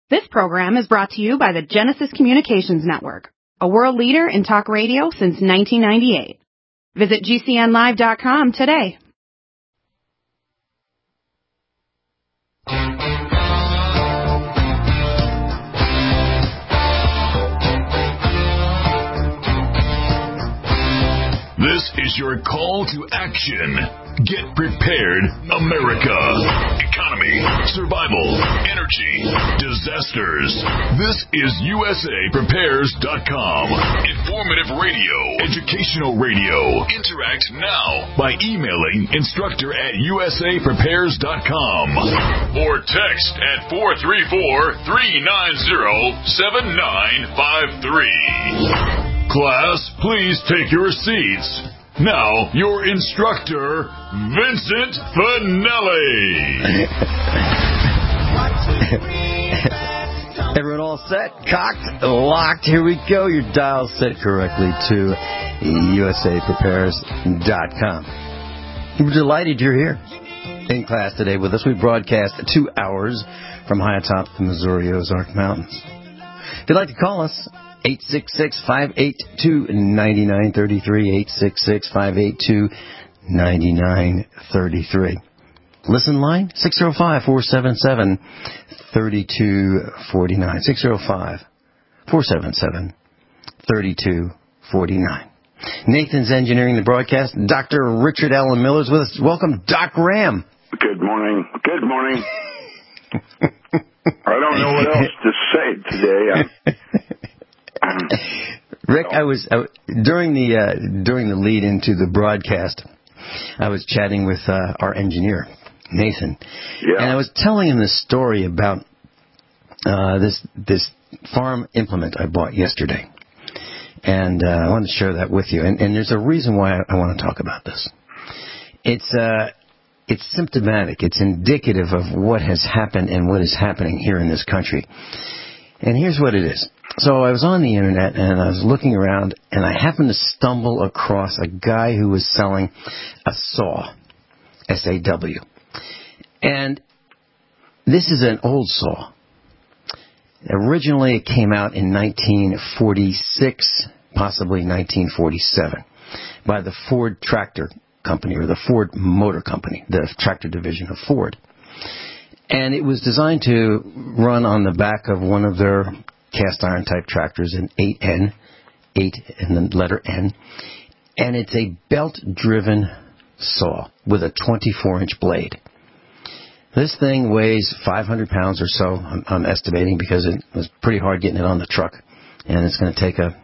This program is brought to you by the Genesis Communications Network, a world leader in talk radio since 1998. Visit GCNlive.com today. This is your call to action. Get prepared, America. Economy, survival, energy, disasters. This is USAPrepares.com. Informative radio, educational radio. Interact now by emailing instructor@USAPrepares.com or text at 434-390-7953. Class, please take your seats. Now, your instructor, Vincent Finelli. Everyone all set? Cocked? Locked? Here we go. Your dial set correctly to USAPrepares.com. We're delighted you're here in class today with us. We broadcast 2 hours from high atop the Missouri Ozark Mountains. If you'd like to call us, 866-582-9933, 866-582-9933. Listen line, 605-477-3249, 605-477-3249. Nathan's engineering the broadcast. Dr. Richard Allen Miller's with us. Welcome, Doc Ram. Good morning. Good morning. I don't know what else to say today. Rick, I was during the lead into the broadcast, I was chatting with our engineer, Nathan, and I was telling him this story about this farm implement I bought yesterday, and I wanted to share that with you. And there's a reason why I want to talk about this. It's symptomatic. It's indicative of what has happened and what is happening here in this country. And here's what it is. So I was on the internet and I was looking around and I happened to stumble across a guy who was selling a saw, S-A-W. And this is an old saw. Originally it came out in 1946, possibly 1947, by the Ford Tractor Company or the Ford Motor Company, the tractor division of Ford. And it was designed to run on the back of one of their cast iron type tractors, an 8N, 8 and the letter N. And it's a belt driven saw with a 24-inch blade. This thing weighs 500 pounds or so, I'm estimating, because it was pretty hard getting it on the truck. And it's going to take a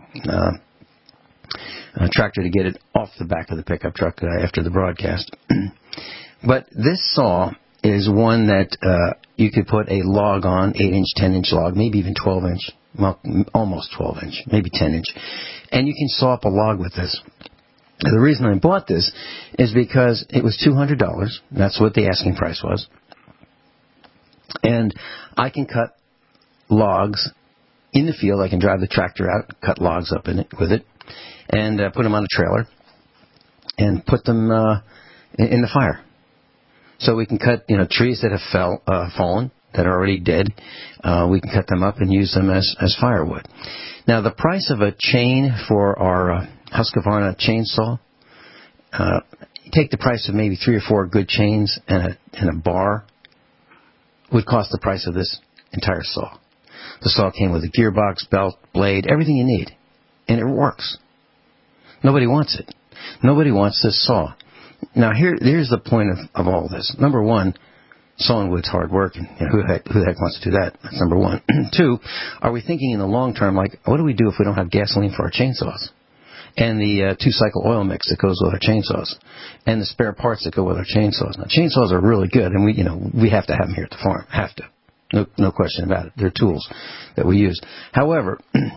tractor to get it off the back of the pickup truck after the broadcast. But this saw is one that you could put a log on, 8-inch, 10-inch log, maybe even 12-inch, well, almost 12-inch, maybe 10-inch, and you can saw up a log with this. The reason I bought this is because it was $200. That's what the asking price was. And I can cut logs in the field. I can drive the tractor out, cut logs up in it with it, and put them on a trailer and put them in the fire. So we can cut, trees that have fallen, that are already dead. We can cut them up and use them as firewood. Now, the price of a chain for our Husqvarna chainsaw, take the price of maybe 3 or 4 good chains and a bar, would cost the price of this entire saw. The saw came with a gearbox, belt, blade, everything you need. And it works. Nobody wants it. Nobody wants this saw. Now, here's the point of all this. Number one, sawing wood's hard work, and who the heck wants to do that? That's number one. 2, are we thinking in the long term, like, what do we do if we don't have gasoline for our chainsaws? And the 2-cycle oil mix that goes with our chainsaws, and the spare parts that go with our chainsaws. Now, chainsaws are really good, and we have to have them here at the farm. Have to. No question about it. They're tools that we use. However,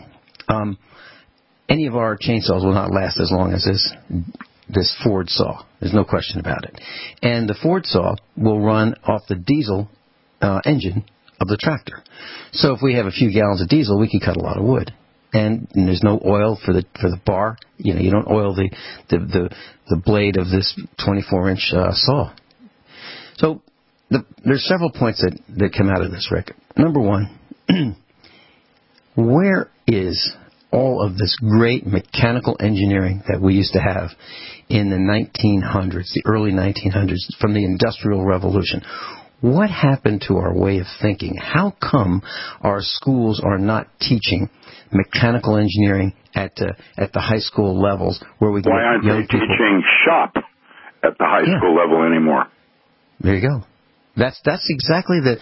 any of our chainsaws will not last as long as this Ford saw. There's no question about it. And the Ford saw will run off the diesel engine of the tractor. So if we have a few gallons of diesel, we can cut a lot of wood. And there's no oil for the bar. You don't oil the blade of this 24-inch saw. So there's several points that come out of this, Rick. Number one, where is all of this great mechanical engineering that we used to have in the 1900s, the early 1900s, from the Industrial Revolution? What happened to our way of thinking? How come our schools are not teaching mechanical engineering at the high school levels where we can Why aren't young they teaching shop at the high school level anymore? There you go. That's exactly the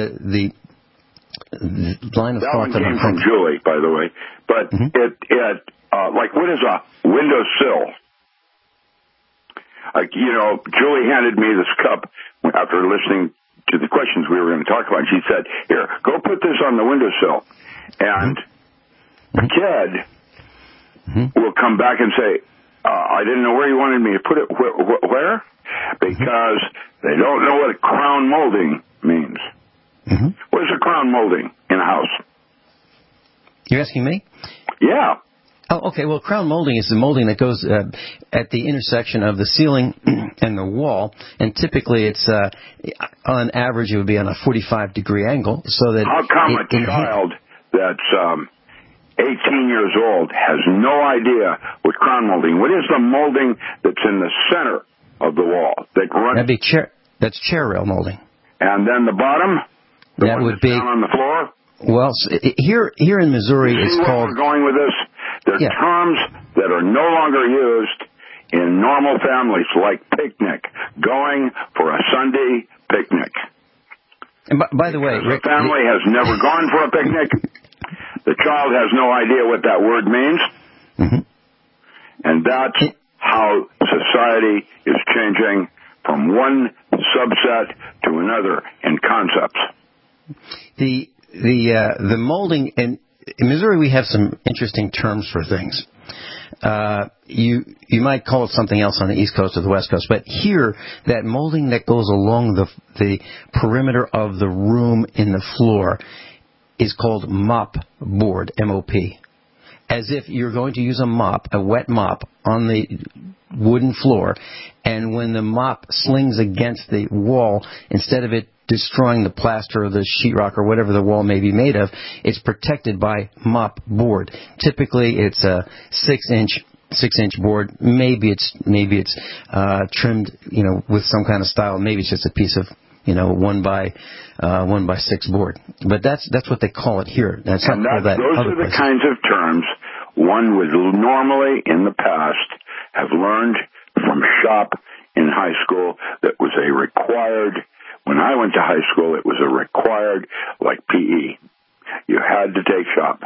line of thought that came I'm from thinking. Julie, by the way. But it like, what is a windowsill? Like, Julie handed me this cup after listening to the questions we were going to talk about. She said, "Here, go put this on the windowsill." And the kid will come back and say, "I didn't know where you wanted me to put it." Where? Because they don't know what crown molding means. What is a crown molding in a house? You're asking me? Yeah. Oh, okay. Well, crown molding is the molding that goes at the intersection of the ceiling and the wall, and typically it's on average it would be on a 45-degree angle, so that how come a child that's 18 years old has no idea what crown molding? What is the molding that's in the center of the wall that runs? That'd be that's chair rail molding. And then the bottom, that would be down on the floor. Well, here in Missouri, it's called. We're going with this. There's terms that are no longer used in normal families, like picnic, going for a Sunday picnic. And by the way, Rick, the family has never gone for a picnic. The child has no idea what that word means. And that's how society is changing from one subset to another in concepts. The molding, and in Missouri we have some interesting terms for things. You might call it something else on the East Coast or the West Coast, but here, that molding that goes along the perimeter of the room in the floor is called mop board, M-O-P. As if you're going to use a mop, a wet mop, on the wooden floor, and when the mop slings against the wall, instead of it destroying the plaster or the sheetrock or whatever the wall may be made of, it's protected by mop board. Typically, it's a 6-inch board. Maybe it's trimmed, with some kind of style. Maybe it's just a piece of 1 by 6 board. But that's what they call it here. That's not called that. Those are the kinds of terms one would normally in the past have learned from shop in high school. That was a required. When I went to high school, it was a required, like PE. You had to take shop.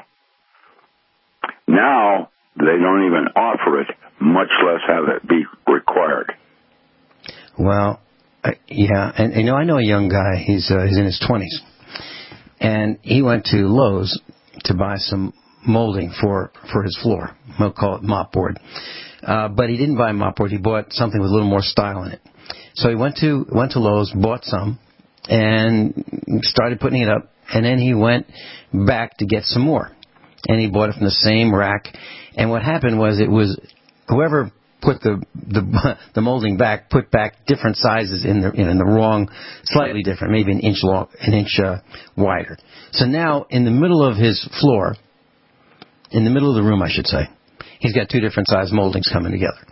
Now, they don't even offer it, much less have it be required. Well, yeah, and I know a young guy. He's in his 20s, and he went to Lowe's to buy some molding for his floor. We'll call it mop board. But he didn't buy mop board. He bought something with a little more style in it. So he went to Lowe's, bought some, and started putting it up. And then he went back to get some more, and he bought it from the same rack. And what happened was, it was whoever put the molding back, put back different sizes in the wrong, slightly different, maybe an inch long, an inch wider. So now, in the middle of his floor, in the middle of the room, I should say, he's got 2 different size moldings coming together.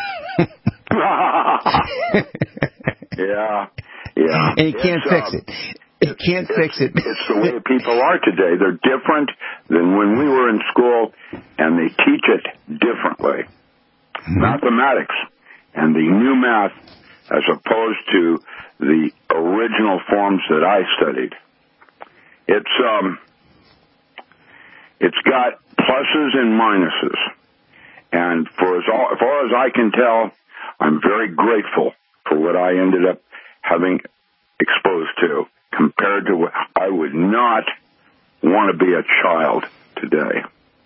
Yeah. And he can't fix it. He can't fix it. It's the way people are today. They're different than when we were in school, and they teach it differently. Mathematics and the new math, as opposed to the original forms that I studied. It's got pluses and minuses. And for as far as I can tell, I'm very grateful for what I ended up having exposed to, compared to what I would not want to be a child today.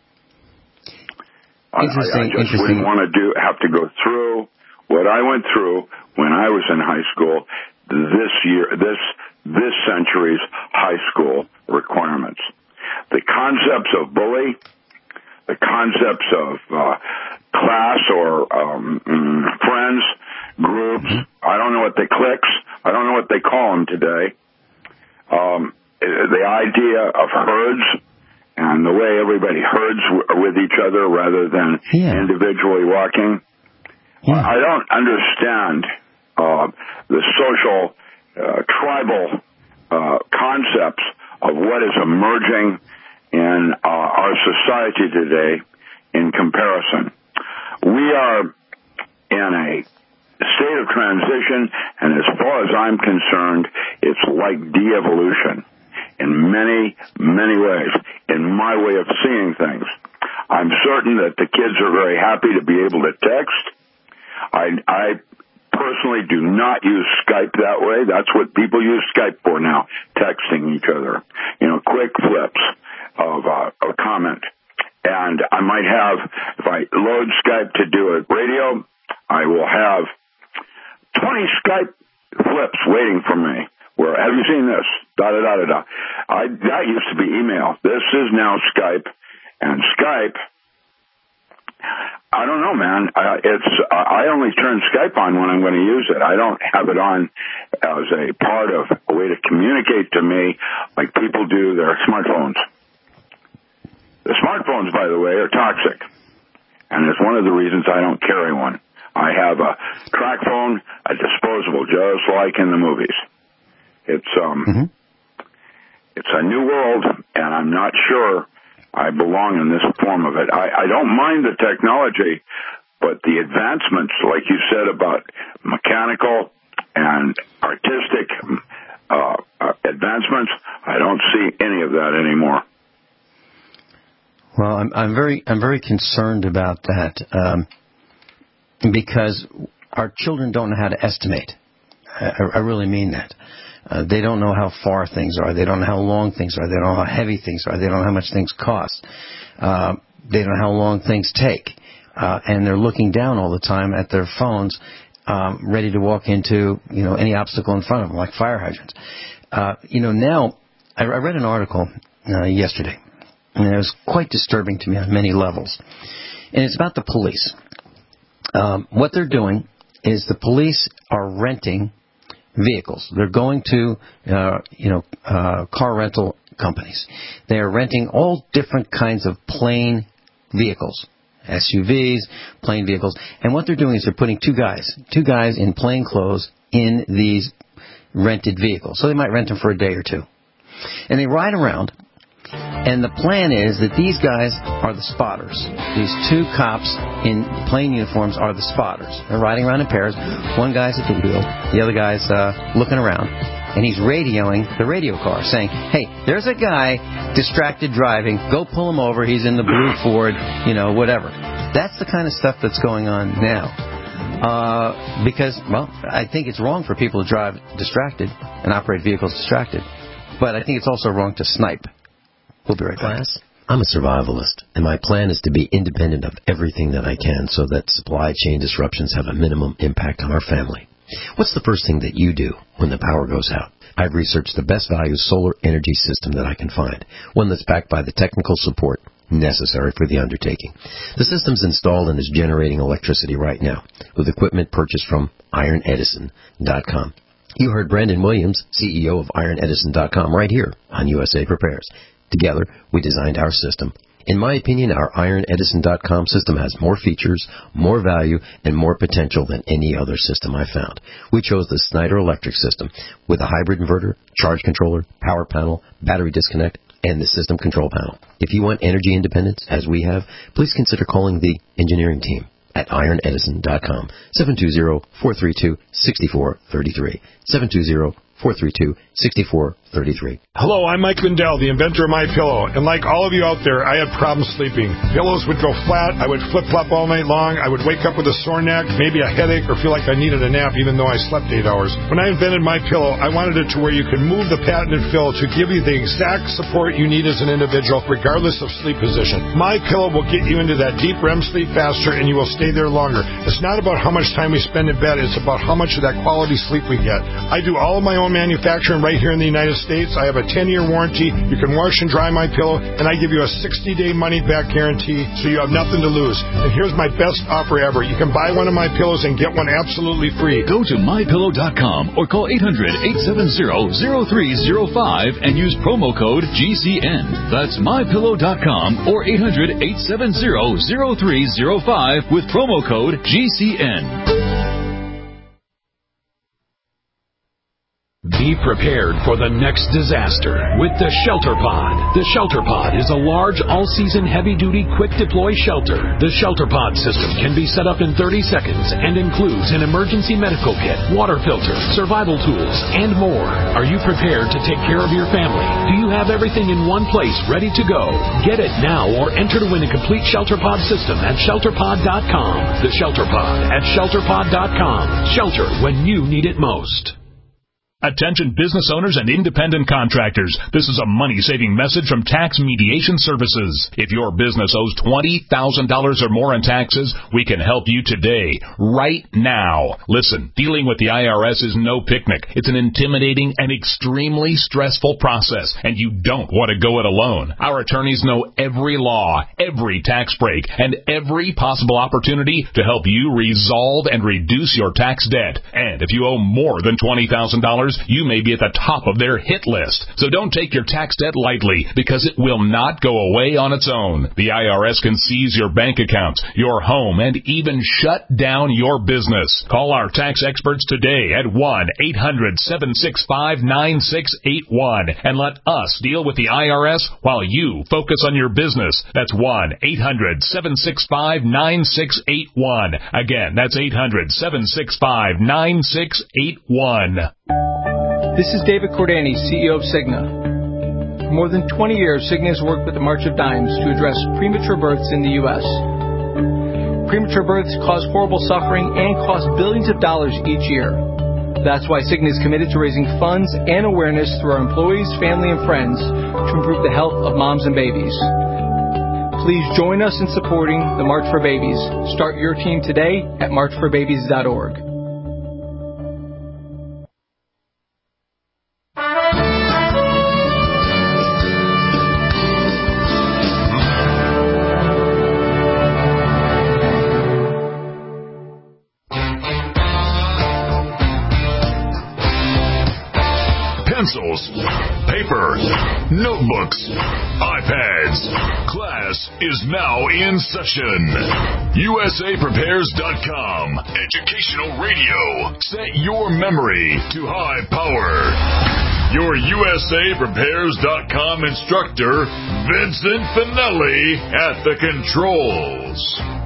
I just wouldn't want to have to go through what I went through when I was in high school. This century's high school requirements, the concepts of bully, the concepts of class or friends, groups. I don't know what they cliques. I don't know what they call them today. the idea of herds and the way everybody herds with each other rather than individually walking. Yeah. I don't understand the social, tribal concepts of what is emerging in our society today in comparison. We are in a state of transition, and as far as I'm concerned, it's like de-evolution in many, many ways, in my way of seeing things. I'm certain that the kids are very happy to be able to text. I personally do not use Skype that way. That's what people use Skype for now, texting each other. Quick flips of a comment. And I might have, if I load Skype to do a radio, I will have 20 Skype flips waiting for me. Where, have you seen this? Da-da-da-da-da. That used to be email. This is now Skype. And Skype, I don't know, man. I only turn Skype on when I'm going to use it. I don't have it on as a part of a way to communicate to me like people do their smartphones. The smartphones, by the way, are toxic. And it's one of the reasons I don't carry one. I have a track phone, a disposable, just like in the movies. It's a new world, and I'm not sure I belong in this form of it. I don't mind the technology, but the advancements, like you said, about mechanical and artistic advancements, I don't see any of that anymore. Well, I'm very concerned about that because our children don't know how to estimate. I really mean that. They don't know how far things are. They don't know how long things are. They don't know how heavy things are. They don't know how much things cost. They don't know how long things take. And they're looking down all the time at their phones, ready to walk into, any obstacle in front of them, like fire hydrants. Now, I read an article yesterday, and it was quite disturbing to me on many levels. And it's about the police. What they're doing is the police are renting vehicles. They're going to, car rental companies. They're renting all different kinds of plain vehicles, SUVs, plain vehicles. And what they're doing is they're putting two guys in plain clothes in these rented vehicles. So they might rent them for a day or two. And they ride around. And the plan is that these guys are the spotters. These two cops in plain uniforms are the spotters. They're riding around in pairs. One guy's at the wheel. The other guy's looking around. And he's radioing the radio car, saying, hey, there's a guy distracted driving. Go pull him over. He's in the blue Ford, whatever. That's the kind of stuff that's going on now. Because, I think it's wrong for people to drive distracted and operate vehicles distracted. But I think it's also wrong to snipe. We'll be right back. Class, I'm a survivalist, and my plan is to be independent of everything that I can so that supply chain disruptions have a minimum impact on our family. What's the first thing that you do when the power goes out? I've researched the best value solar energy system that I can find, one that's backed by the technical support necessary for the undertaking. The system's installed and is generating electricity right now with equipment purchased from IronEdison.com. You heard Brandon Williams, CEO of IronEdison.com, right here on USA Prepares. Together, we designed our system. In my opinion, our IronEdison.com system has more features, more value, and more potential than any other system I found. We chose the Snyder Electric system with a hybrid inverter, charge controller, power panel, battery disconnect, and the system control panel. If you want energy independence, as we have, please consider calling the engineering team at IronEdison.com, 720-432-6433, 720-432-6433. Hello, I'm Mike Lindell, the inventor of MyPillow, and like all of you out there, I had problems sleeping. Pillows would go flat, I would flip-flop all night long, I would wake up with a sore neck, maybe a headache, or feel like I needed a nap even though I slept 8 hours. When I invented MyPillow, I wanted it to where you could move the patented fill to give you the exact support you need as an individual, regardless of sleep position. MyPillow will get you into that deep REM sleep faster, and you will stay there longer. It's not about how much time we spend in bed, it's about how much of that quality sleep we get. I do all of my own own manufacturing right here in the United States. I have a 10-year warranty. You can wash and dry my pillow, and I give you a 60-day money-back guarantee, so you have nothing to lose. And here's my best offer ever. You can buy one of my pillows and get one absolutely free. Go to mypillow.com or call 800-870-0305 and use promo code GCN. That's mypillow.com or 800-870-0305 with promo code GCN. Be prepared for the next disaster with the Shelter Pod. The Shelter Pod is a large, all-season, heavy-duty, quick-deploy shelter. The Shelter Pod system can be set up in 30 seconds and includes an emergency medical kit, water filter, survival tools, and more. Are you prepared to take care of your family? Do you have everything in one place ready to go? Get it now or enter to win a complete Shelter Pod system at ShelterPod.com. The Shelter Pod at ShelterPod.com. Shelter when you need it most. Attention business owners and independent contractors. This is a money-saving message from Tax Mediation Services. If your business owes $20,000 or more in taxes, we can help you today, right now. Listen, dealing with the IRS is no picnic. It's an intimidating and extremely stressful process, and you don't want to go it alone. Our attorneys know every law, every tax break, and every possible opportunity to help you resolve and reduce your tax debt. And if you owe more than $20,000, you may be at the top of their hit list. So don't take your tax debt lightly, because it will not go away on its own. The IRS can seize your bank accounts, your home, and even shut down your business. Call our tax experts today at 1-800-765-9681 and let us deal with the IRS while you focus on your business. That's 1-800-765-9681. Again, that's 800-765-9681. This is David Cordani, CEO of Cigna. For more than 20 years, Cigna has worked with the March of Dimes to address premature births in the U.S. Premature births cause horrible suffering and cost billions of dollars each year. That's why Cigna is committed to raising funds and awareness through our employees, family, and friends to improve the health of moms and babies. Please join us in supporting the March for Babies. Start your team today at marchforbabies.org. Pencils, paper, notebooks, iPads. Class is now in session. USAPrepares.com. Educational radio. Set your memory to high power. Your USAPrepares.com instructor, Vincent Finelli, at the controls.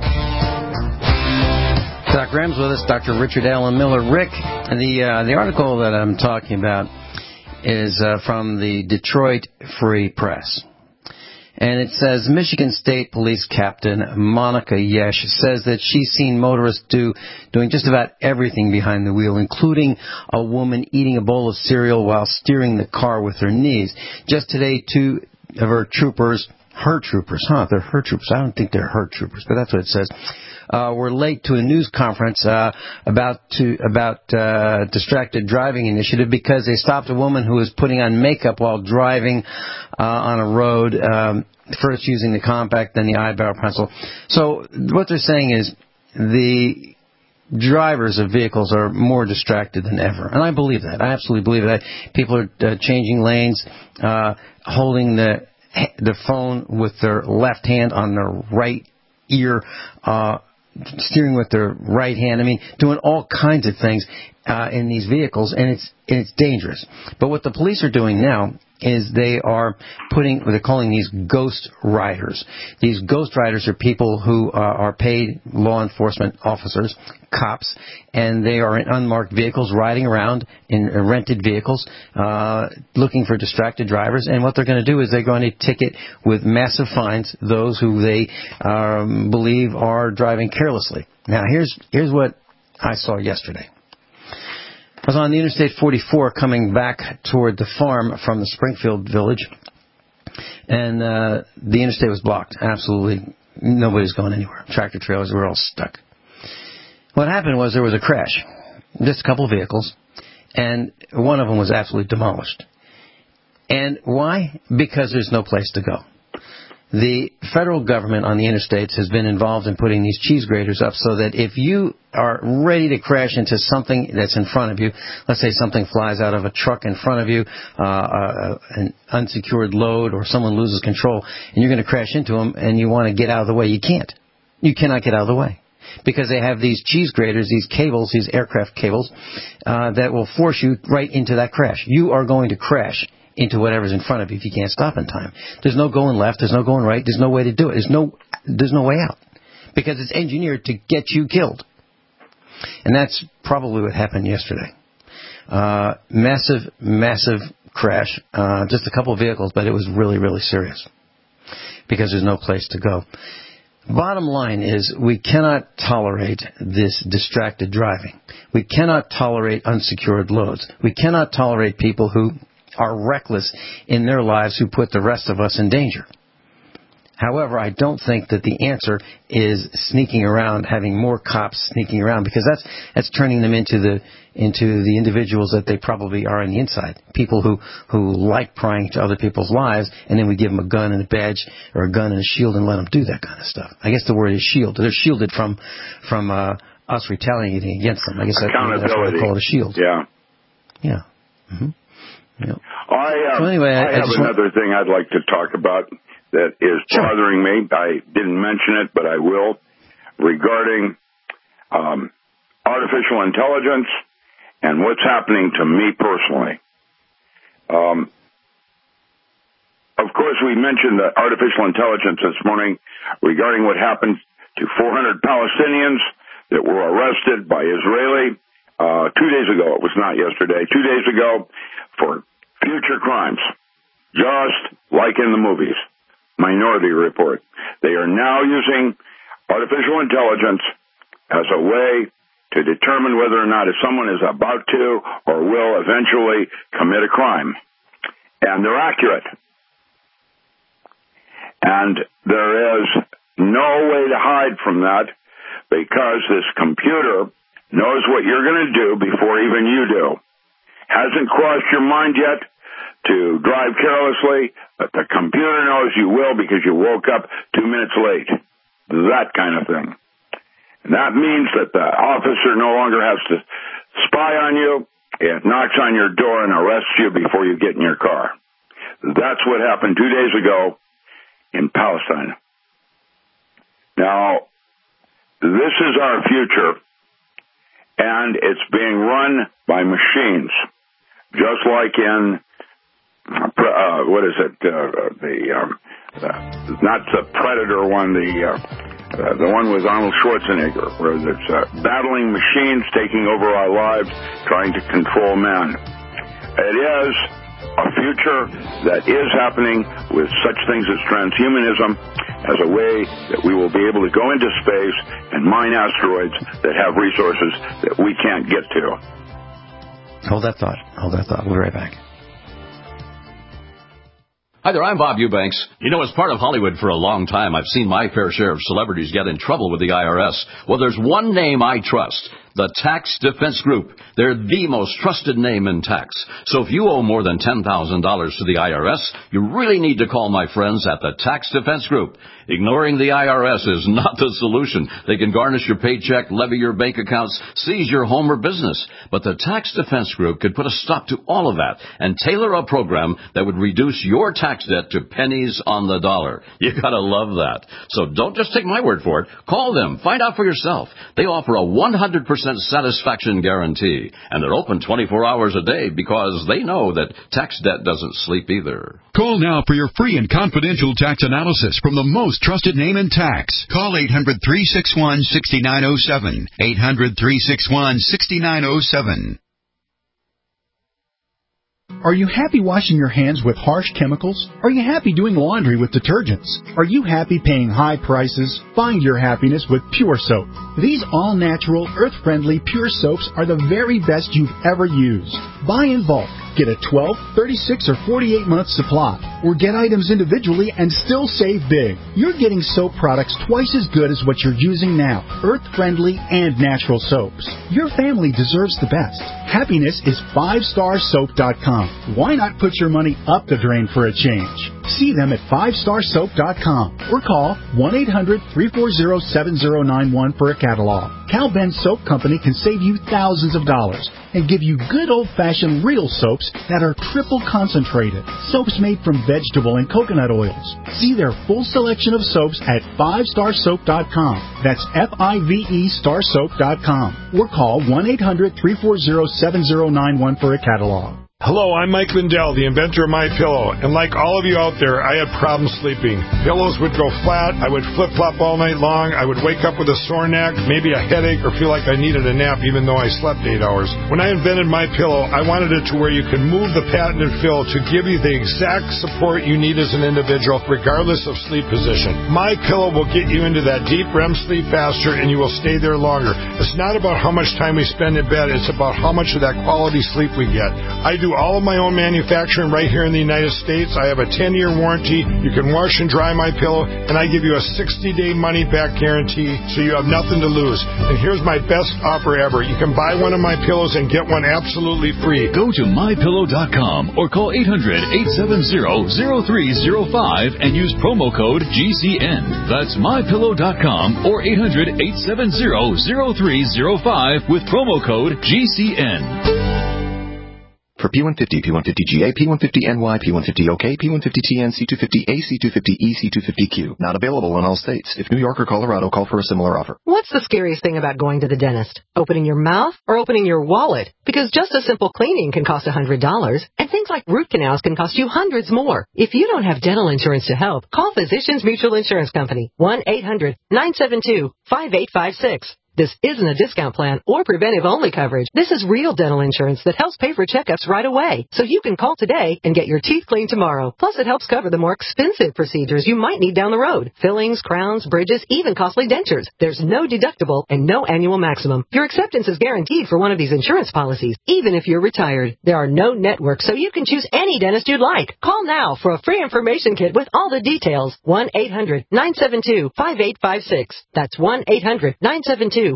Dr. Graham's with us, Dr. Richard Allen Miller. Rick, the article that I'm talking about is from the Detroit Free Press. And it says, Michigan State Police Captain Monica Yesh says that she's seen motorists doing just about everything behind the wheel, including a woman eating a bowl of cereal while steering the car with her knees. Just today, two of her troopers, they're her troopers. I don't think they're her troopers, but that's what it says. Were late to a news conference about distracted driving initiative because they stopped a woman who was putting on makeup while driving on a road, first using the compact, then the eyebrow pencil. So what they're saying is the drivers of vehicles are more distracted than ever. And I believe that. I absolutely believe that. People are changing lanes, holding the phone with their left hand on their right ear, steering with their right hand. I mean, doing all kinds of things in these vehicles, and it's dangerous. But what the police are doing now is they're calling these ghost riders. These ghost riders are people who are paid law enforcement officers, cops, and they are in unmarked vehicles riding around in rented vehicles looking for distracted drivers. And what they're going to do is they're going to ticket with massive fines those who they believe are driving carelessly. Now, here's what I saw yesterday. I was on the Interstate 44 coming back toward the farm from the Springfield village, and the interstate was blocked. Absolutely nobody's going anywhere. Tractor trailers were all stuck. What happened was there was a crash, just a couple of vehicles, and one of them was absolutely demolished. And why? Because there's no place to go. The federal government on the interstates has been involved in putting these cheese graters up so that if you are ready to crash into something that's in front of you, let's say something flies out of a truck in front of you, an unsecured load, or someone loses control, and you're going to crash into them and you want to get out of the way, you can't. You cannot get out of the way. Because they have these cheese graters, these cables, these aircraft cables, that will force you right into that crash. You are going to crash into whatever's in front of you if you can't stop in time. There's no going left, there's no going right, there's no way to do it. There's no way out. Because it's engineered to get you killed. And that's probably what happened yesterday. Massive crash. Just a couple of vehicles, but it was really, really serious. Because there's no place to go. Bottom line is we cannot tolerate this distracted driving. We cannot tolerate unsecured loads. We cannot tolerate people who are reckless in their lives, who put the rest of us in danger. However, I don't think that the answer is sneaking around, having more cops sneaking around, because that's turning them into the individuals that they probably are on the inside. People who like prying into other people's lives, and then we give them a gun and a badge, or a gun and a shield, and let them do that kind of stuff. I guess the word is shield. They're shielded from us retaliating against them. I guess that's what I call it, a shield. Yeah. Yeah. Mm-hmm. Yep. So anyway, I have another thing I'd like to talk about that is bothering me. I didn't mention it, but I will, regarding artificial intelligence and what's happening to me personally. Of course, we mentioned the artificial intelligence this morning regarding what happened to 400 Palestinians that were arrested by Israeli 2 days ago. It was not yesterday. 2 days ago for future crimes, just like in the movies. Minority Report. They are now using artificial intelligence as a way to determine whether or not if someone is about to or will eventually commit a crime. And they're accurate. And there is no way to hide from that, because this computer knows what you're going to do before even you do. Hasn't crossed your mind yet to drive carelessly, but the computer knows you will because you woke up 2 minutes late. That kind of thing. And that means that the officer no longer has to spy on you. It knocks on your door and arrests you before you get in your car. That's what happened 2 days ago in Palestine. Now, this is our future, and it's being run by machines, just like in what is it? Not the Predator one, the one with Arnold Schwarzenegger, where there's battling machines taking over our lives, trying to control man. It is a future that is happening with such things as transhumanism, as a way that we will be able to go into space and mine asteroids that have resources that we can't get to. Hold that thought. We'll be right back. Hi there, I'm Bob Eubanks. You know, as part of Hollywood for a long time, I've seen my fair share of celebrities get in trouble with the IRS. Well, there's one name I trust. The Tax Defense Group. They're the most trusted name in tax. So if you owe more than $10,000 to the IRS, you really need to call my friends at the Tax Defense Group. Ignoring the IRS is not the solution. They can garnish your paycheck, levy your bank accounts, seize your home or business. But the Tax Defense Group could put a stop to all of that and tailor a program that would reduce your tax debt to pennies on the dollar. You gotta love that. So don't just take my word for it. Call them. Find out for yourself. They offer a 100% satisfaction guarantee, and they're open 24 hours a day because they know that tax debt doesn't sleep either. Call now for your free and confidential tax analysis from the most trusted name in tax. Call 800-361-6907. 800-361-6907. Are you happy washing your hands with harsh chemicals? Are you happy doing laundry with detergents? Are you happy paying high prices? Find your happiness with Pure Soap. These all-natural, earth-friendly Pure Soaps are the very best you've ever used. Buy in bulk. Get a 12, 36, or 48-month supply, or get items individually and still save big. You're getting soap products twice as good as what you're using now, earth-friendly and natural soaps. Your family deserves the best. Happiness is 5starsoap.com. Why not put your money up the drain for a change? See them at 5starsoap.com or call 1-800-340-7091 for a catalog. Cal Ben Soap Company can save you thousands of dollars and give you good old-fashioned real soaps that are triple concentrated. Soaps made from vegetable and coconut oils. See their full selection of soaps at 5starsoap.com. That's F-I-V-E starsoap.com. Or call 1-800-340-7091 for a catalog. Hello, I'm Mike Lindell, the inventor of MyPillow, and like all of you out there, I had problems sleeping. Pillows would go flat, I would flip-flop all night long, I would wake up with a sore neck, maybe a headache, or feel like I needed a nap even though I slept 8 hours. When I invented MyPillow, I wanted it to where you could move the patented fill to give you the exact support you need as an individual, regardless of sleep position. MyPillow will get you into that deep REM sleep faster, and you will stay there longer. It's not about how much time we spend in bed, it's about how much of that quality sleep we get. I do all of my own manufacturing right here in the United States. I have a 10-year warranty. You can wash and dry my pillow, and I give you a 60-day money-back guarantee, so you have nothing to lose. And here's my best offer ever. You can buy one of my pillows and get one absolutely free. Go to MyPillow.com or call 800-870-0305 and use promo code GCN. That's MyPillow.com or 800-870-0305 with promo code GCN. For P150, P150GA, P150NY, P150OK, P150TN, C250A, C250E, C250Q. Not available in all states. If New York or Colorado, call for a similar offer. What's the scariest thing about going to the dentist? Opening your mouth or opening your wallet? Because just a simple cleaning can cost $100, and things like root canals can cost you hundreds more. If you don't have dental insurance to help, call Physicians Mutual Insurance Company, 1-800-972-5856. This isn't a discount plan or preventive-only coverage. This is real dental insurance that helps pay for checkups right away. So you can call today and get your teeth cleaned tomorrow. Plus, it helps cover the more expensive procedures you might need down the road. Fillings, crowns, bridges, even costly dentures. There's no deductible and no annual maximum. Your acceptance is guaranteed for one of these insurance policies, even if you're retired. There are no networks, so you can choose any dentist you'd like. Call now for a free information kit with all the details. 1-800-972-5856. That's 1-800-972-5856.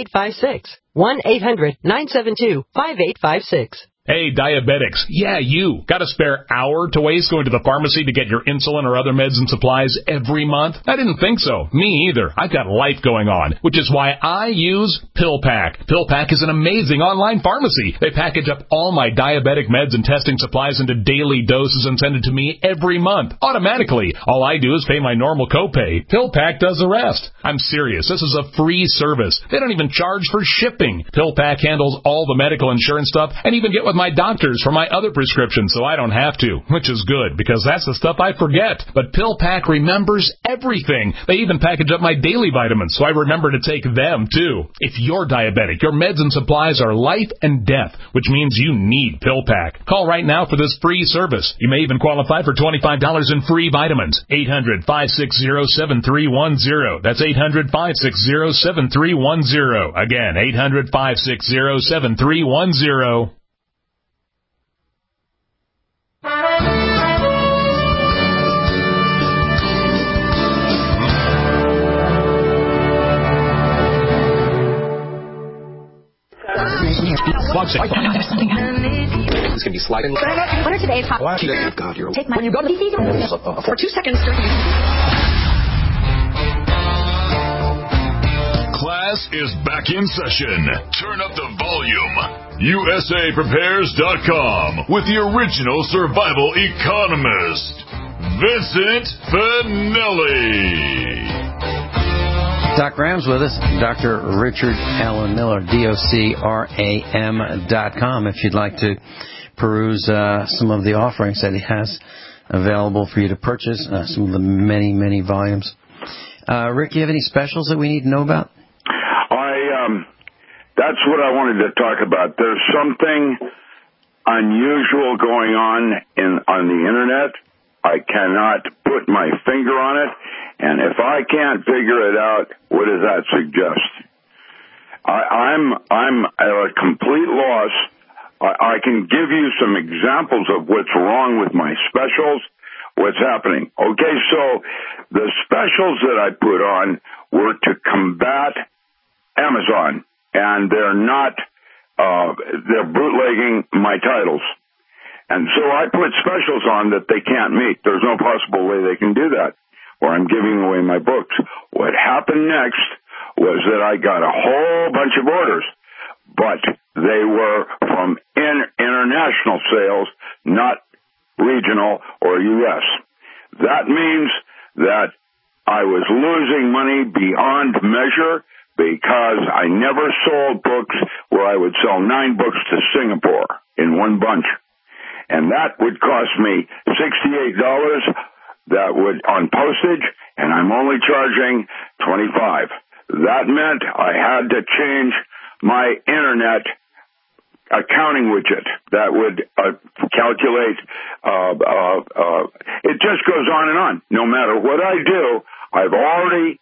1-800-972-5856. Hey, diabetics. Yeah, you. Got a spare hour to waste going to the pharmacy to get your insulin or other meds and supplies every month? I didn't think so. Me either. I've got life going on, which is why I use PillPack. PillPack is an amazing online pharmacy. They package up all my diabetic meds and testing supplies into daily doses and send it to me every month, automatically. All I do is pay my normal copay. PillPack does the rest. I'm serious. This is a free service. They don't even charge for shipping. PillPack handles all the medical insurance stuff and even get with my doctors for my other prescriptions, so I don't have to, which is good because that's the stuff I forget. But PillPack remembers everything. They even package up my daily vitamins, so I remember to take them too. If you're diabetic, your meds and supplies are life and death, which means you need PillPack. Call right now for this free service. You may even qualify for $25 in free vitamins. 800-560-7310. That's 800-560-7310. Again, 800-560-7310. It's going to be sliding. What are today's hot? God, you're Take my when you go to DC for 2 seconds. Class is back in session. Turn up the volume. USAPrepares.com with the original survival economist, Vincent Finelli. Doc Ram's with us, Dr. Richard Allen Miller, DOCRAM.com, if you'd like to peruse some of the offerings that he has available for you to purchase, some of the many, many volumes. Rick, you have any specials that we need to know about? That's what I wanted to talk about. There's something unusual going on the Internet. I cannot put my finger on it, and if I can't figure it out, what does that suggest? I'm at a complete loss I can give you some examples of what's wrong with my specials, what's happening. Okay, so the specials that I put on were to combat Amazon, and they're not, they're bootlegging my titles. And so I put specials on that they can't meet. There's no possible way they can do that, or I'm giving away my books. What happened next was that I got a whole bunch of orders, but they were from international sales, not regional or U.S. That means that I was losing money beyond measure because I never sold books where I would sell 9 books to Singapore in one bunch. And that would cost me $68 that would on postage, and I'm only charging $25. That meant I had to change my internet accounting widget that would calculate. It just goes on and on. No matter what I do, I've already,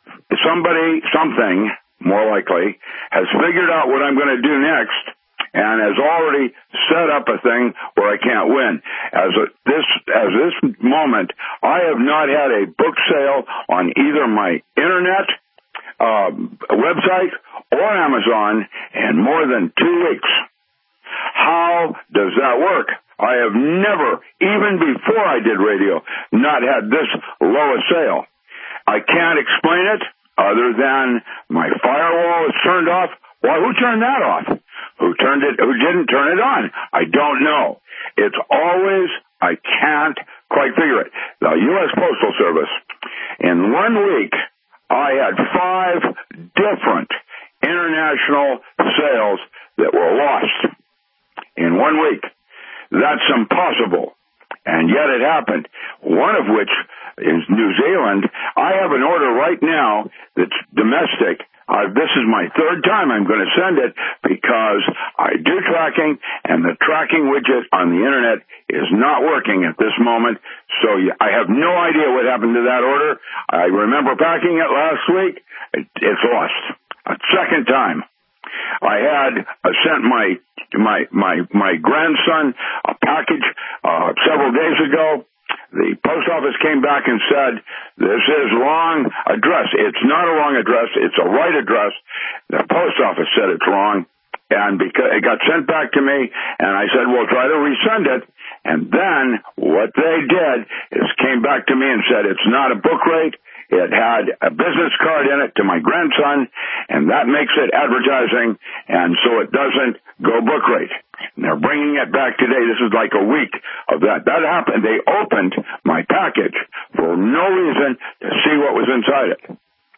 something, more likely, has figured out what I'm going to do next and has already set up a thing where I can't win. As this moment, I have not had a book sale on either my internet website or Amazon in more than 2 weeks. How does that work? I have never, even before I did radio, not had this low a sale. I can't explain it other than my firewall is turned off. Well, who turned that off? Who didn't turn it on? I don't know. It's always, I can't quite figure it. The U.S. Postal Service, in 1 week, I had 5 different international sales that were lost in 1 week. That's impossible. And yet it happened. One of which is New Zealand. I have an order right now that's domestic. This is my 3rd time I'm going to send it because I do tracking, and the tracking widget on the internet is not working at this moment. So I have no idea what happened to that order. I remember packing it last week. It's lost. A 2nd time. I had sent my grandson a package several days ago. The post office came back and said, this is wrong address. It's not a wrong address. It's a right address. The post office said it's wrong. And because it got sent back to me, and I said, well, try to resend it. And then what they did is came back to me and said, it's not a book rate. It had a business card in it to my grandson, and that makes it advertising, and so it doesn't go book rate. And they're bringing it back today. This is like a week of that. That happened. They opened my package for no reason to see what was inside it.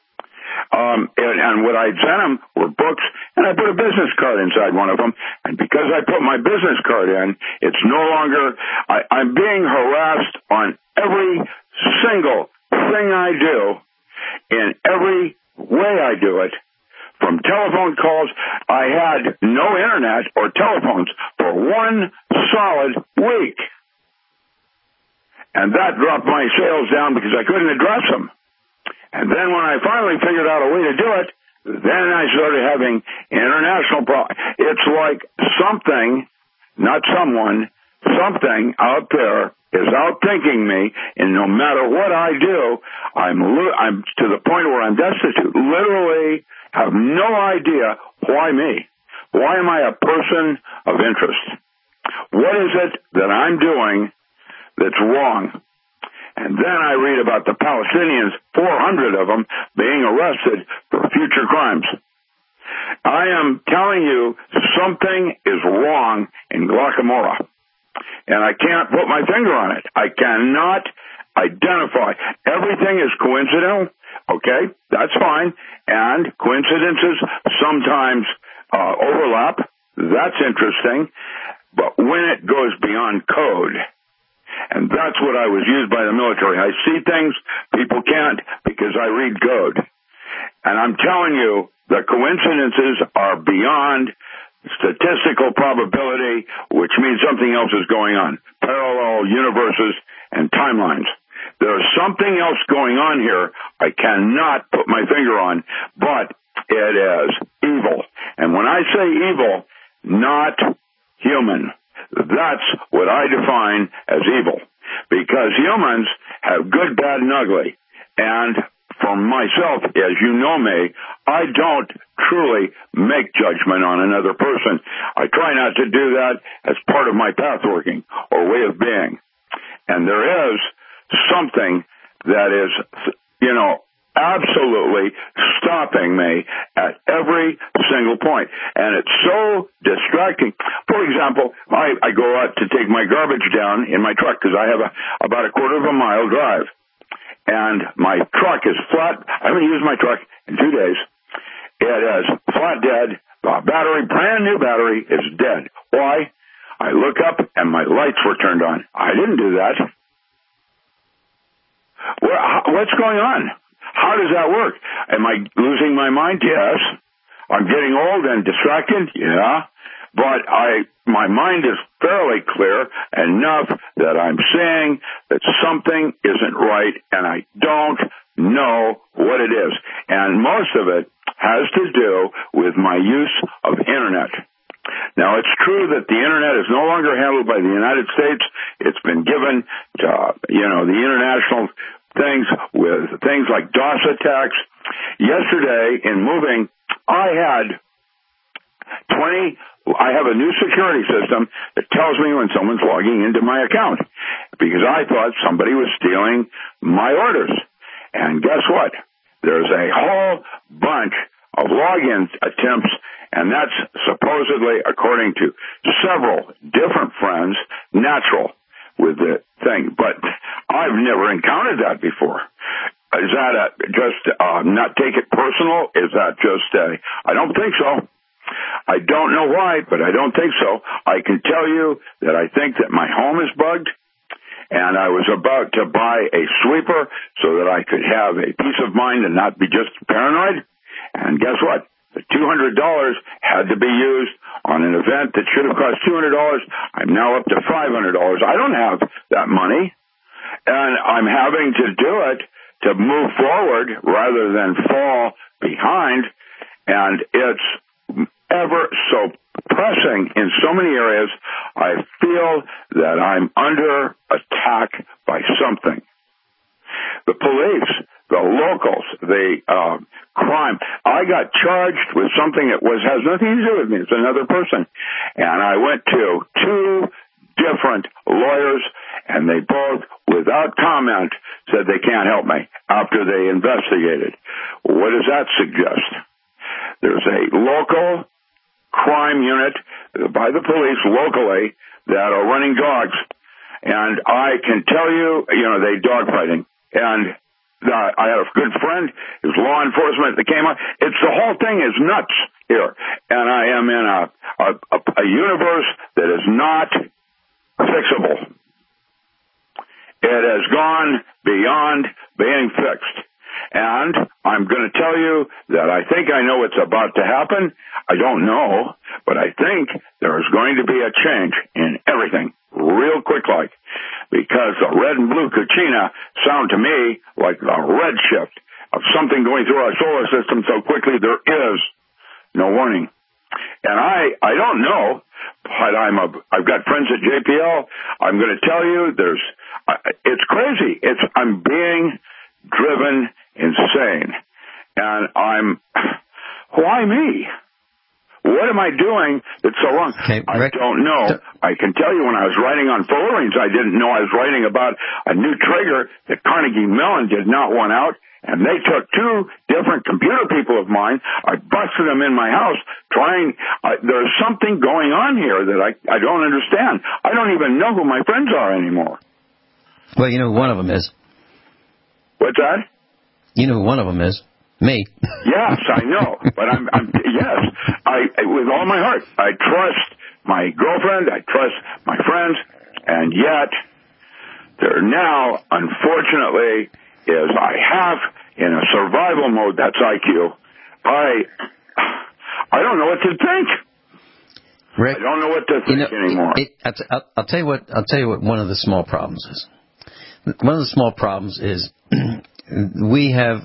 And what I'd sent them were books, and I put a business card inside one of them. And because I put my business card in, it's no longer, I'm being harassed on every single thing I do, in every way I do it. From telephone calls, I had no internet or telephones for 1 solid week. And that dropped my sales down because I couldn't address them. And then when I finally figured out a way to do it, then I started having international problems. It's like something, not someone, something out there is outthinking me, and no matter what I do, I'm to the point where I'm destitute. Literally have no idea why me. Why am I a person of interest? What is it that I'm doing that's wrong? And then I read about the Palestinians, 400 of them, being arrested for future crimes. I am telling you, something is wrong in Guacamora. And I can't put my finger on it. I cannot identify. Everything is coincidental. Okay, that's fine. And coincidences sometimes overlap. That's interesting. But when it goes beyond code, and that's what I was used by the military. I see things people can't because I read code. And I'm telling you, the coincidences are beyond statistical probability, which means something else is going on. Parallel universes and timelines. There's something else going on here I cannot put my finger on, but it is evil. And when I say evil, not human. That's what I define as evil. Because humans have good, bad, and ugly. And for myself, as you know me, I don't truly make judgment on another person. I try not to do that as part of my path working or way of being. And there is something that is, absolutely stopping me at every single point. And it's so distracting. For example, I go out to take my garbage down in my truck because I have about a quarter of a mile drive. And my truck is flat. I haven't used my truck in 2 days. It is flat dead. The battery, brand new battery, is dead. Why? I look up and my lights were turned on. I didn't do that. What's going on? How does that work? Am I losing my mind? Yes. I'm getting old and distracted? Yeah. But my mind is fairly clear enough that I'm saying that something isn't right and I don't know what it is. And most of it has to do with my use of Internet. Now, it's true that the Internet is no longer handled by the United States. It's been given to, the international things with things like DOS attacks. Yesterday, in moving, I have a new security system that tells me when someone's logging into my account because I thought somebody was stealing my orders. And guess what? There's a whole bunch of login attempts, and that's supposedly, according to several different friends, natural with the thing. But I've never encountered that before. Is that just not take it personal? Is that just I don't think so. I don't know why, but I don't think so. I can tell you that I think that my home is bugged, and I was about to buy a sweeper so that I could have a peace of mind and not be just paranoid. And guess what? The $200 had to be used on an event that should have cost $200. I'm now up to $500. I don't have that money, and I'm having to do it to move forward rather than fall behind, and it's ever so pressing in so many areas. I feel that I'm under attack by something. The police, the locals, the crime. I got charged with something that has nothing to do with me. It's another person. And I went to 2 different lawyers, and they both, without comment, said they can't help me after they investigated. What does that suggest? There's a local crime unit by the police locally that are running dogs. And I can tell you, they dogfighting. And I had a good friend, it was law enforcement that came on. The whole thing is nuts here. And I am in a universe that is not fixable. It has gone beyond being fixed. And I'm going to tell you that I think I know what's about to happen. I don't know, but I think there is going to be a change in everything real quick like, because the red and blue Kachina sound to me like the red shift of something going through our solar system so quickly there is no warning. And I don't know, but I've got friends at JPL. I'm going to tell you it's crazy. I'm being driven insane. And why me? What am I doing that's so wrong? Okay, I don't know. I can tell you when I was writing on fullerenes, I didn't know I was writing about a new trigger that Carnegie Mellon did not want out, and they took 2 different computer people of mine. I busted them in my house there's something going on here that I don't understand. I don't even know who my friends are anymore. Well, you know who one of them is. What's that? You know who one of them is. Me. Yes, I know. But yes, with all my heart, I trust my girlfriend, I trust my friends, and yet there now, unfortunately, is I have in a survival mode, that's IQ, I don't know what to think. Rick, I don't know what to think anymore. I'll tell you what one of the small problems is. One of the small problems is we have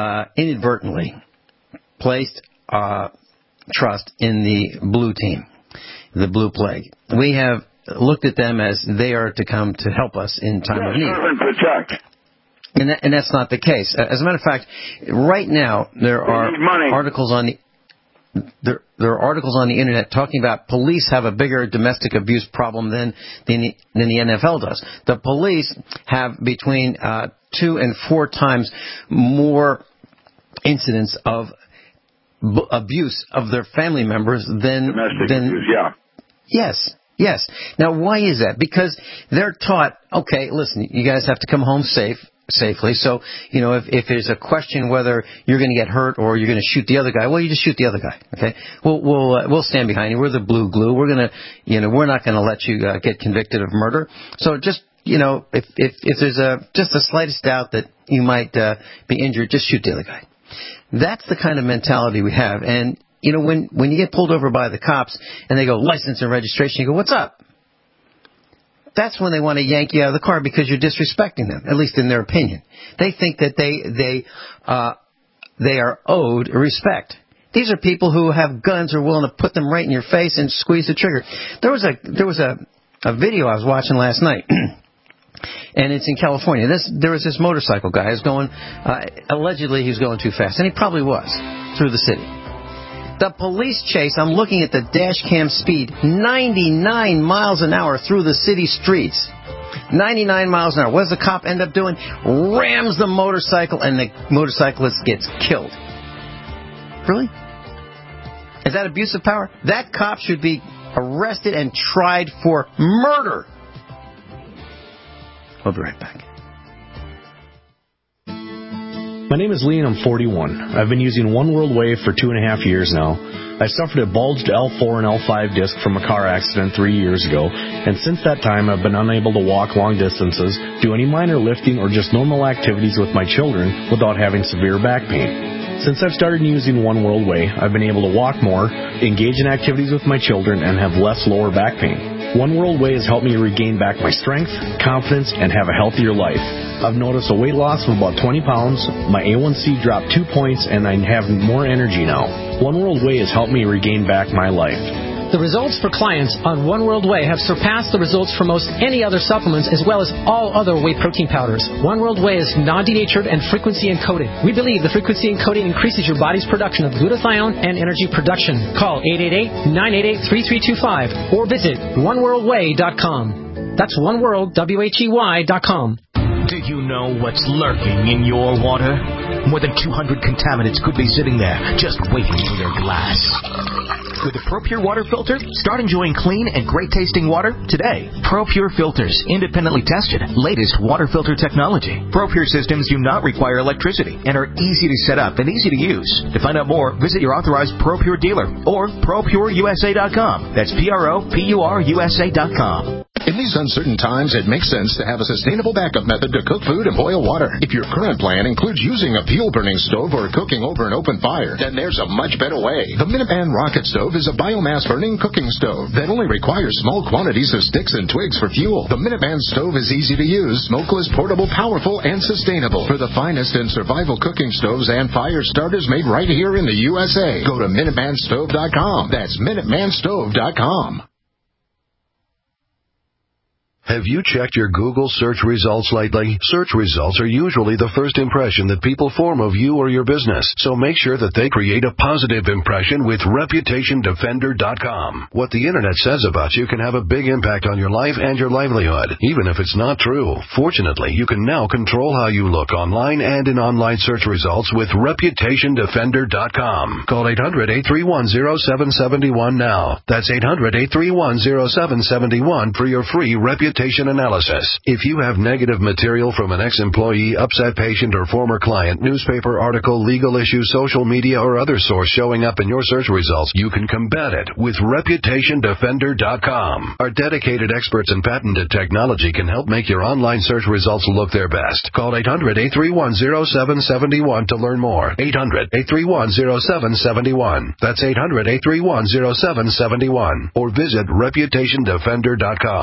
inadvertently placed trust in the blue team. the blue plague. We have looked at them as they are to come to help us in time of need. Serve and protect. And that's not the case. As a matter of fact, right now there are articles on the internet talking about police have a bigger domestic abuse problem than the NFL does. The police have between 2 and 4 times more incidents of abuse of their family members than domestic abuse. Yeah. Yes. Now, why is that? Because they're taught, okay, listen, you guys have to come home safely. So, if there's a question whether you're going to get hurt or you're going to shoot the other guy, well, you just shoot the other guy. Okay, we'll stand behind you. We're the blue glue. We're gonna, we're not going to let you get convicted of murder. So just, if there's just the slightest doubt that you might be injured, just shoot the other guy. That's the kind of mentality we have. And when you get pulled over by the cops and they go license and registration, you go, what's up? That's when they want to yank you out of the car because you're disrespecting them, at least in their opinion. They think that they are owed respect. These are people who have guns or willing to put them right in your face and squeeze the trigger. There was a video I was watching last night, and it's in California. There was this motorcycle guy who's going, allegedly he was going too fast, and he probably was, through the city. The police chase, I'm looking at the dash cam speed, 99 miles an hour through the city streets. 99 miles an hour. What does the cop end up doing? Rams the motorcycle, and the motorcyclist gets killed. Really? Is that abuse of power? That cop should be arrested and tried for murder. We'll be right back. My name is Lee and I'm 41. I've been using One World Wave for 2.5 years now. I suffered a bulged L4 and L5 disc from a car accident 3 years ago, and since that time I've been unable to walk long distances, do any minor lifting or just normal activities with my children without having severe back pain. Since I've started using One World Way, I've been able to walk more, engage in activities with my children, and have less lower back pain. One World Way has helped me regain back my strength, confidence, and have a healthier life. I've noticed a weight loss of about 20 pounds, my A1C dropped 2 points, and I have more energy now. One World Way has helped me regain back my life. The results for clients on One World Way have surpassed the results for most any other supplements as well as all other whey protein powders. One World Way is non-denatured and frequency encoded. We believe the frequency encoding increases your body's production of glutathione and energy production. Call 888-988-3325 or visit oneworldway.com. That's oneworldwhey.com. Do you know what's lurking in your water? More than 200 contaminants could be sitting there, just waiting for your glass. With a ProPure water filter, start enjoying clean and great-tasting water today. ProPure filters, independently tested, latest water filter technology. ProPure systems do not require electricity and are easy to set up and easy to use. To find out more, visit your authorized ProPure dealer or ProPureUSA.com. That's ProPureUSA.com. In these uncertain times, it makes sense to have a sustainable backup method to cook food and boil water. If your current plan includes using a fuel-burning stove or cooking over an open fire, then there's a much better way. The Minuteman Rocket Stove is a biomass-burning cooking stove that only requires small quantities of sticks and twigs for fuel. The Minuteman Stove is easy to use, smokeless, portable, powerful, and sustainable. For the finest in survival cooking stoves and fire starters made right here in the USA, go to MinutemanStove.com. That's MinutemanStove.com. Have you checked your Google search results lately? Search results are usually the first impression that people form of you or your business, so make sure that they create a positive impression with ReputationDefender.com. What the internet says about you can have a big impact on your life and your livelihood, even if it's not true. Fortunately, you can now control how you look online and in online search results with ReputationDefender.com. Call 800-831-0771 now. That's 800-831-0771 for your free reputation analysis. If you have negative material from an ex-employee, upset patient, or former client, newspaper article, legal issue, social media, or other source showing up in your search results, you can combat it with ReputationDefender.com. Our dedicated experts in patented technology can help make your online search results look their best. Call 800-831-0771 to learn more. 800-831-0771. That's 800-831-0771. Or visit ReputationDefender.com.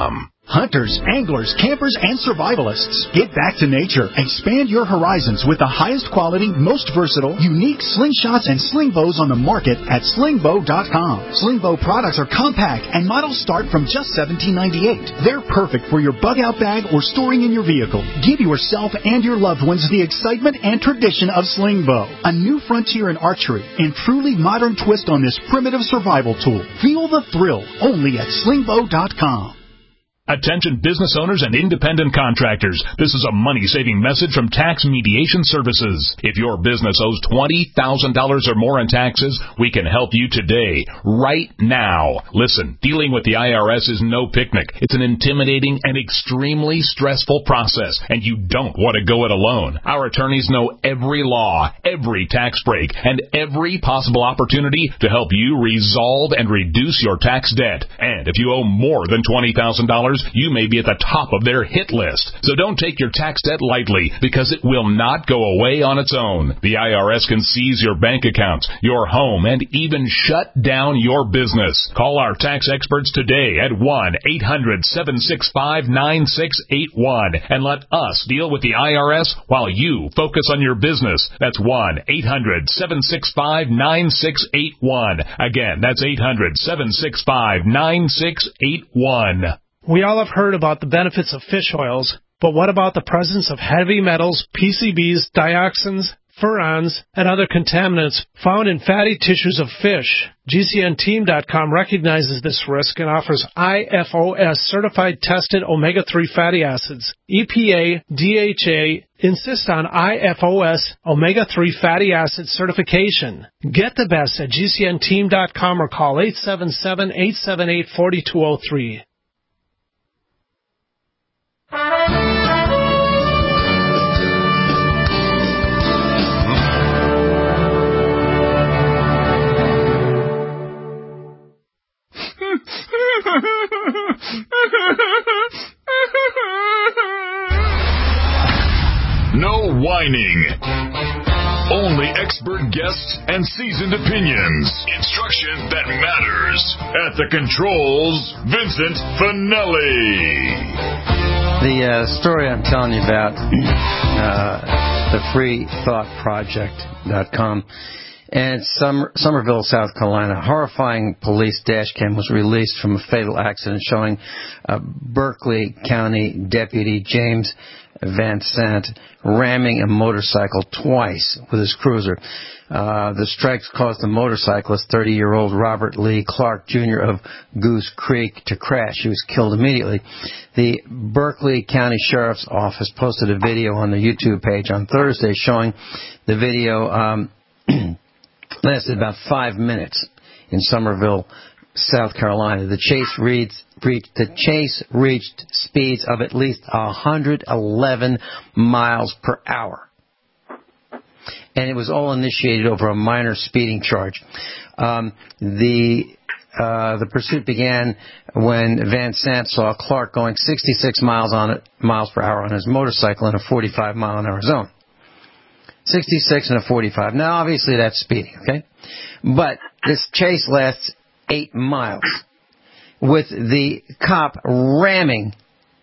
Hunters, anglers, campers, and survivalists, get back to nature. Expand your horizons with the highest quality, most versatile, unique slingshots and sling bows on the market at slingbow.com. Slingbow products are compact and models start from just $17.98. They're perfect for your bug out bag or storing in your vehicle. Give yourself and your loved ones the excitement and tradition of Slingbow, a new frontier in archery and truly modern twist on this primitive survival tool. Feel the thrill only at slingbow.com. Attention business owners and independent contractors. This is a money-saving message from Tax Mediation Services. If your business owes $20,000 or more in taxes, we can help you today, right now. Listen, dealing with the IRS is no picnic. It's an intimidating and extremely stressful process, and you don't want to go it alone. Our attorneys know every law, every tax break, and every possible opportunity to help you resolve and reduce your tax debt. And if you owe more than $20,000, you may be at the top of their hit list. So don't take your tax debt lightly, because it will not go away on its own. The IRS can seize your bank accounts, your home, and even shut down your business. Call our tax experts today at 1-800-765-9681 and let us deal with the IRS while you focus on your business. That's 1-800-765-9681. Again, that's 800-765-9681. We all have heard about the benefits of fish oils, but what about the presence of heavy metals, PCBs, dioxins, furans, and other contaminants found in fatty tissues of fish? GCNteam.com recognizes this risk and offers IFOS certified tested omega-3 fatty acids. EPA, DHA insist on IFOS omega-3 fatty acid certification. Get the best at GCNteam.com or call 877-878-4203. No whining. Only expert guests and seasoned opinions. Instruction that matters. At the controls, Vincent Finelli. The story I'm telling you about, the freethoughtproject.com, and Somerville, South Carolina, horrifying police dash cam was released from a fatal accident showing Berkeley County Deputy James Van Sant ramming a motorcycle twice with his cruiser. The strikes caused the motorcyclist, 30-year-old Robert Lee Clark, Jr. of Goose Creek, to crash. He was killed immediately. The Berkeley County Sheriff's Office posted a video on the YouTube page on Thursday showing the video lasted about 5 minutes in Somerville, South Carolina. The chase reached speeds of at least 111 miles per hour. And it was all initiated over a minor speeding charge. The pursuit began when Van Sant saw Clark going 66 miles per hour on his motorcycle in a 45-mile-an-hour zone. 66 and a 45. Now, obviously, that's speeding, okay? But this chase lasts 8 miles, with the cop ramming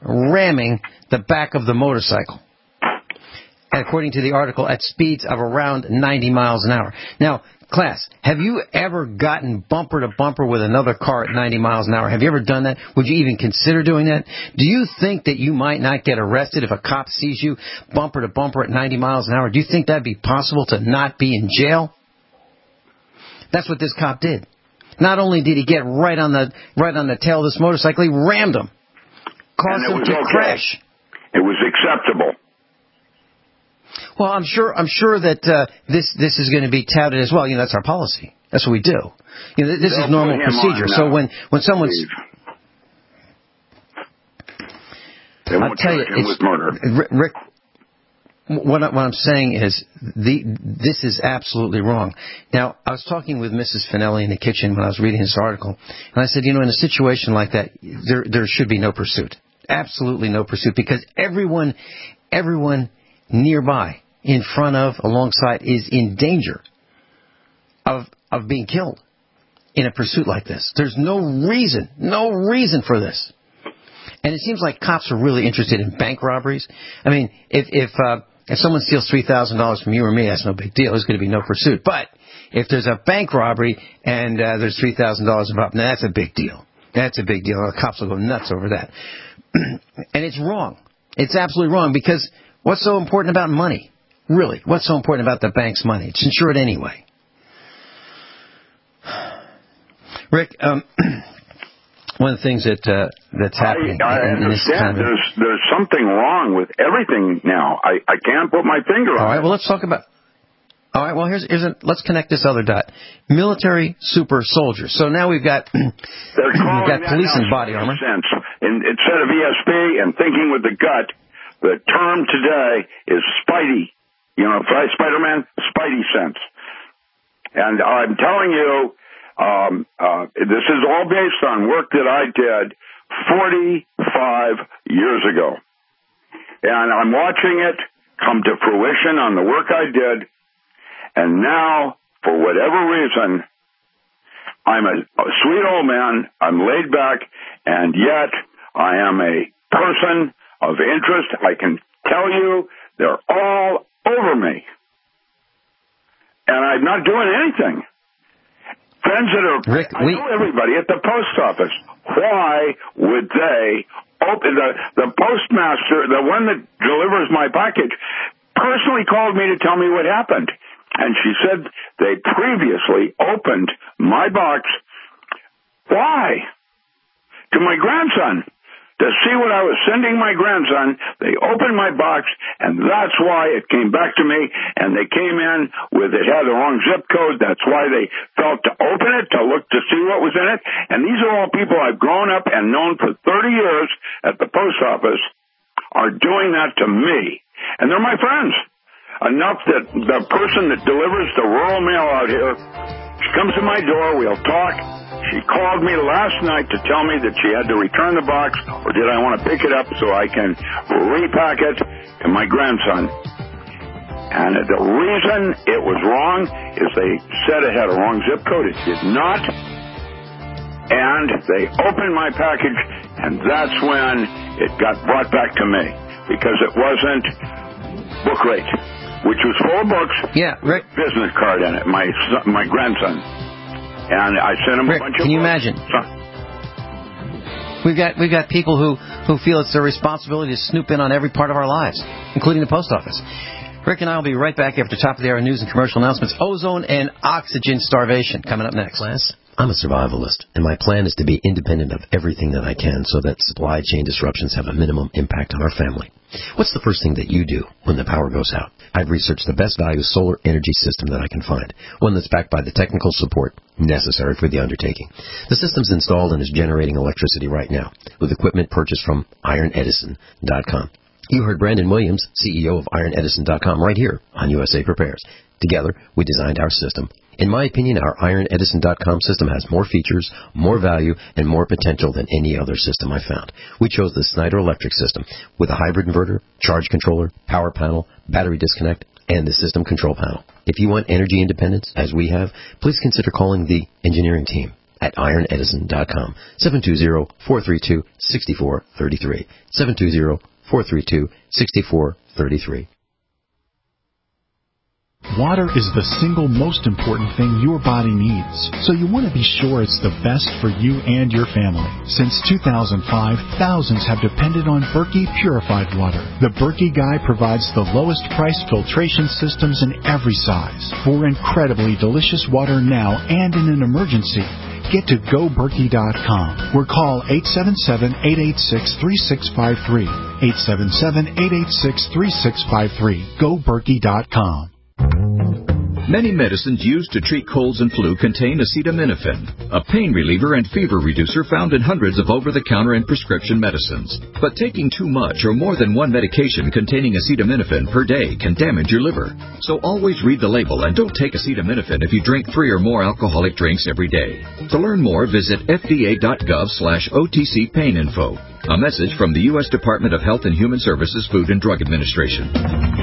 the back of the motorcycle, according to the article, at speeds of around 90 miles an hour. Now, class, have you ever gotten bumper to bumper with another car at 90 miles an hour? Have you ever done that? Would you even consider doing that? Do you think that you might not get arrested if a cop sees you bumper to bumper at 90 miles an hour? Do you think that'd be possible to not be in jail? That's what this cop did. Not only did he get right on the tail of this motorcycle, he rammed him, caused him to crash. It was acceptable. Well, I'm sure that this is going to be touted as well. You know, that's our policy. That's what we do. You know, this is normal procedure. So when someone's, I'll tell you, it's Rick. What I'm saying is this is absolutely wrong. Now, I was talking with Mrs. Finelli in the kitchen when I was reading this article, and I said, you know, in a situation like that, there should be no pursuit. Absolutely no pursuit, because everyone nearby, in front of, alongside, is in danger of being killed in a pursuit like this. There's no reason for this. And it seems like cops are really interested in bank robberies. I mean, if someone steals $3,000 from you or me, that's no big deal. There's going to be no pursuit. But if there's a bank robbery and there's $3,000 involved, now that's a big deal. That's a big deal. The cops will go nuts over that. And it's wrong. It's absolutely wrong, because what's so important about money? Really, what's so important about the bank's money? It's insured anyway. Rick, one of the things that's happening in this kind of... There's something wrong with everything now. I can't put my finger on it. All right, well, let's talk about... All right, well, let's connect this other dot. Military super soldiers. So now we've got police in body armor. Instead of ESP and thinking with the gut, the term today is Spidey. You know, Spider-Man, Spidey sense. And I'm telling you, this is all based on work that I did 45 years ago. And I'm watching it come to fruition on the work I did. And now, for whatever reason, I'm a sweet old man, I'm laid back, and yet I am a person of interest. I can tell you they're all over me. And I'm not doing anything. Friends that are, I know everybody at the post office. Why would they open the postmaster, the one that delivers my package, personally called me to tell me what happened. And she said they previously opened my box. Why? To my grandson. To see what I was sending my grandson, they opened my box, and that's why it came back to me, and they came in with it had the wrong zip code. That's why they felt to open it, to look to see what was in it. And these are all people I've grown up and known for 30 years at the post office are doing that to me. And they're my friends. Enough that the person that delivers the rural mail out here, she comes to my door, we'll talk. She called me last night to tell me that she had to return the box, or did I want to pick it up so I can repack it to my grandson. And the reason it was wrong is they said it had a wrong zip code. It did not. And they opened my package, and that's when it got brought back to me, because it wasn't book rate, which was full of books. Yeah, Rick. Business card in it, my grandson. And I sent him Rick, a bunch of can you books. imagine? We've got people who feel it's their responsibility to snoop in on every part of our lives, including the post office. Rick and I will be right back after top of the hour news and commercial announcements. Ozone and oxygen starvation coming up next. Class, I'm a survivalist, and my plan is to be independent of everything that I can so that supply chain disruptions have a minimum impact on our family. What's the first thing that you do when the power goes out? I've researched the best value solar energy system that I can find, one that's backed by the technical support necessary for the undertaking. The system's installed and is generating electricity right now with equipment purchased from IronEdison.com. You heard Brandon Williams, CEO of IronEdison.com, right here on USA Prepares. Together, we designed our system. In my opinion, our IronEdison.com system has more features, more value, and more potential than any other system I found. We chose the Snyder Electric system with a hybrid inverter, charge controller, power panel, battery disconnect, and the system control panel. If you want energy independence, as we have, please consider calling the engineering team at IronEdison.com, 720-432-6433, 720-432-6433. Water is the single most important thing your body needs, so you want to be sure it's the best for you and your family. Since 2005, thousands have depended on Berkey purified water. The Berkey Guy provides the lowest price filtration systems in every size for incredibly delicious water now and in an emergency. Get to GoBerkey.com or call 877-886-3653. 877-886-3653. GoBerkey.com. Many medicines used to treat colds and flu contain acetaminophen, a pain reliever and fever reducer found in hundreds of over-the-counter and prescription medicines. But taking too much or more than one medication containing acetaminophen per day can damage your liver. So always read the label and don't take acetaminophen if you drink 3 or more alcoholic drinks every day. To learn more, visit fda.gov/OTC Pain Info. A message from the U.S. Department of Health and Human Services Food and Drug Administration.